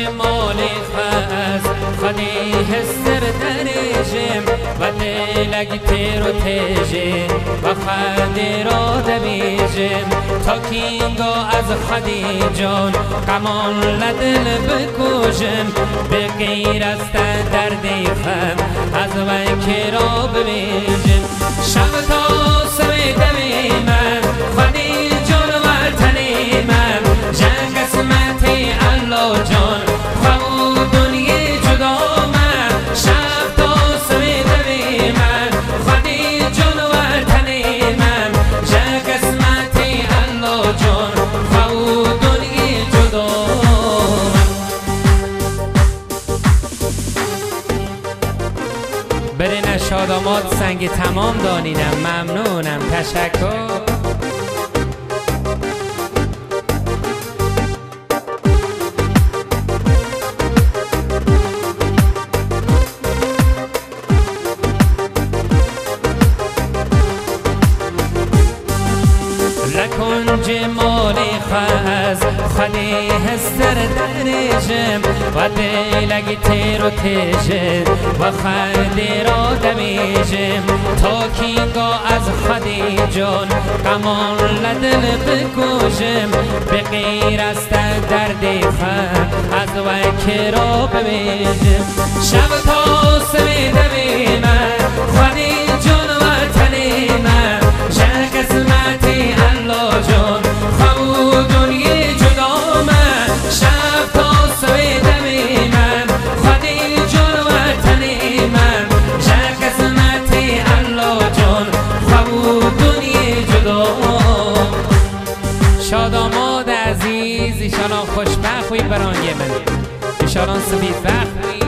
مالك از خدي هسر درجم ودلك تيرو تجم وخدي رو دبيجم تا كينگو از خدي جان قمان لدل بکوشم به غیر از دردی خم از وکی را ببیجم شب تا سوی دمی من خدي جان وطنی من جنگ قسمتی الله جان خو دنیا جدا من شب تا سوی دمی من خدي جان وطنی من جنگ قسمتی الله جان خو دنیا جدا برین شادامات سنگ تمام دانیدم ممنونم تشکر لکن جمالی خز خلی هستر درجم و دلگی تیر و تیجم و خلی را دمیجم تا کینگا از خدی جان قمان لدل بکوشم به غیر از دردی خم از وکی را بمیجم شب تا سوی دمی من خدی جان وطنی من جنگ قسمتی الله جان خو دنیا جدا من شب تا سوی دمی من خدي جان وطنی من جنگ قسمتی الله جان خو دنیا جدا شاداماد عزیز ایشالا خوشبخت وی بران یمن ایشالا سفید بخت وی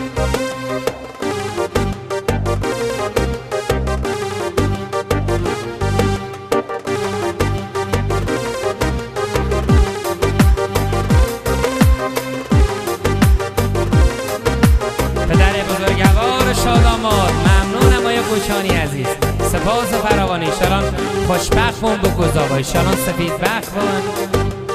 شاداماد ممنونم آیا گوشانی عزیز سپاس فراوانی ایشالان خوشبخت بون بگذابا ایشالان سفید بخت بون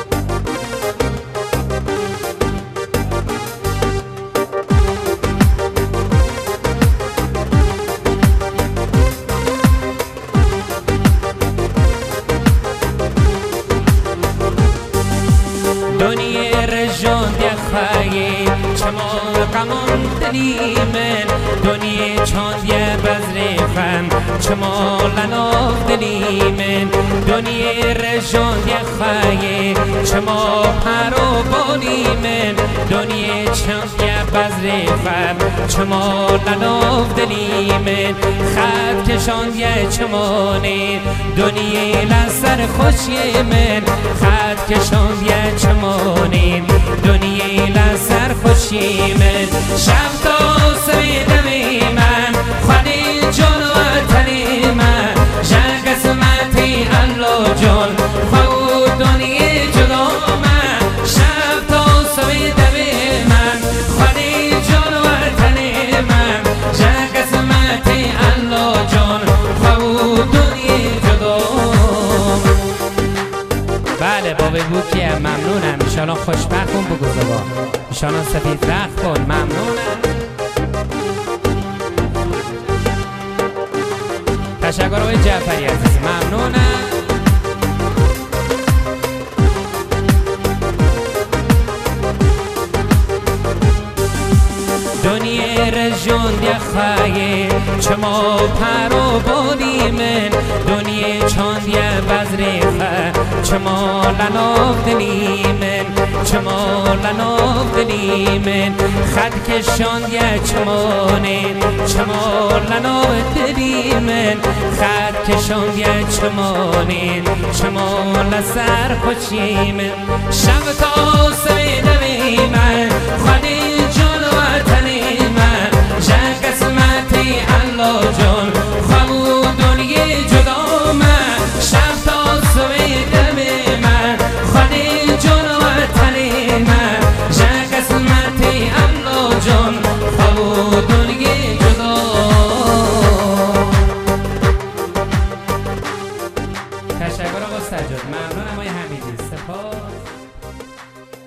دنیا رجان دیخوایی چما قمان دلی من دنیا چاند یه بزر خم چما لناف دلی من دنیا رجان دیخوایی چما پرو بانی من دنیا چاند یه بزر خم چما لناف دلی من خط کشان یه چمانی دنیا لسر خوشی من خط کشان یه چمانی دنیا لسر خوشی من شب تا سوی دمی من خدي جان وطنی من جنگ قسمتی الله جان خو دنیا جدا من شب تا سوی دمی من خدي جان وطنی من جنگ قسمتی الله جان خو دنیا جدا بله بابا بوکی ممنونم ایشالا خوشبخت کن بگذار ایشالا سفید بخت کن ممنونم تشکر آقای جعفری عزیز ممنونم دنیا رجون دیخوایی چما پرو بانی من دنیا چاند یه بزر خم چما لناف دلی من چما لناف دلی من خد کشان یه چمانه چما لناف دلی من خد کشان یه چمانه چما لسر خوشی من شب تا سوی دمی من خدي جان وطنی من جنگ قسمتی الله جان خو دنیا جدا من شب تا سوی دمی من خدي جان وطنی من جنگ قسمتی الله جان خو دنیا جدا تشکر آقا سجاد ممنونم آقای حمیدی سپاس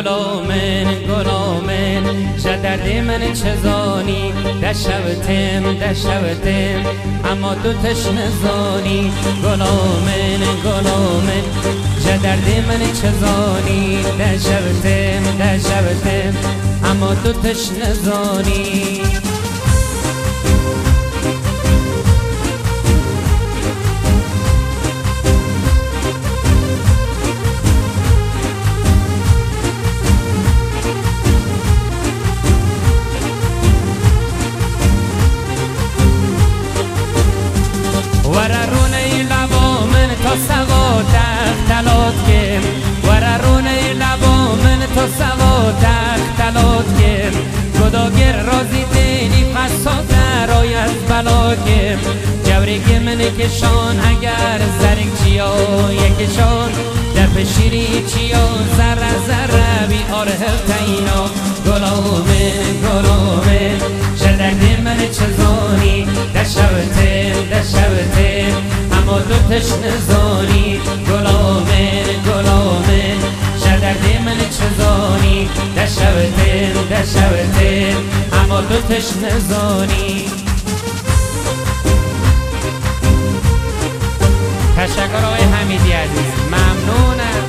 گلامن گلامن چه درد من چه زانی دشوتم اما تو تشنه زانی گلامن گلامن چه درد من چه زانی دشوتم اما تو تشنه زانی وررونه لبا من تا سوا تختلات کم وررونه لبا من تا سوا تختلات کم گداگر رازی دینی پسا درای از بلا کم جوری که من کشان اگر زرگ چیا یکشان دپ شیری چیا زره بیار هلتینا گلامه شدرد من چزانی دشوتم اما تو تشنه زانی گلامه شدرد من چزانی دشوتم اما تو تشنه زانی تشکر آقای حمیدی عزیز ممنونم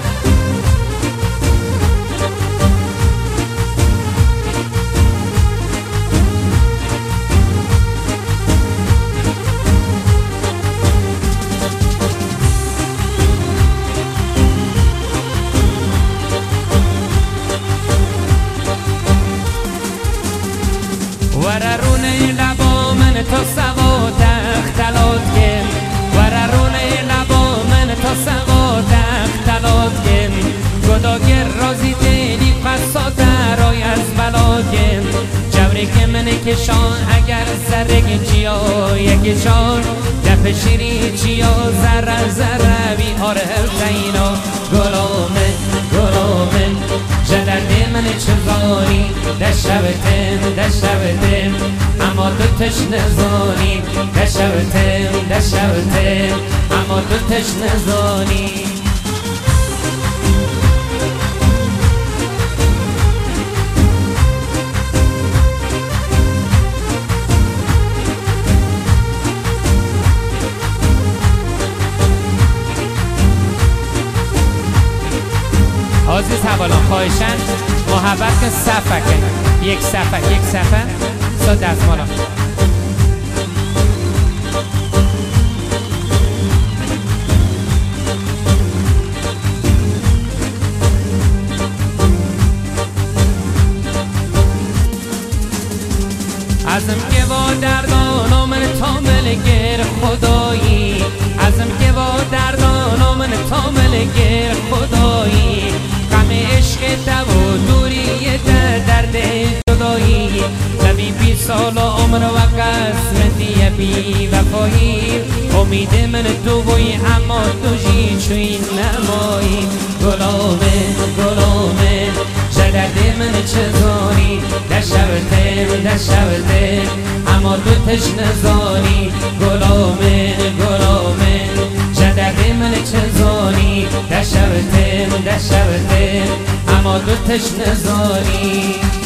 وررونه لبا من تا سوا تختلات کم وررونه لبا من تا سوا تختلات کم گداگر رازی دینی پسا درای از بلا کم جوری که من کشان اگر زرگ چیا یکشان دپ شیری چیا زره بیار هلتینا گلامه جدرد من چزانی دشوتم اما تو تشنه زانی دشوتم اما تو تشنه زانی عزیز حوالان خواهشن محبت کن صفحه کن یک صفحه سا دستمالا ازم که با دردان من تامل گر خدایی ازم که با دردان من تامل گر خدایی غم عشق و دوری درد جدایی لبی 20 سال عمر و قسمتی بی وفایی امید من تو بوی اما تو جی چوی نمایی گلامه جدرد من چزانی دشوتم اما تو تشنه زانی گلامه جدرد من چزانی دشوتم اما تو تشنه زانی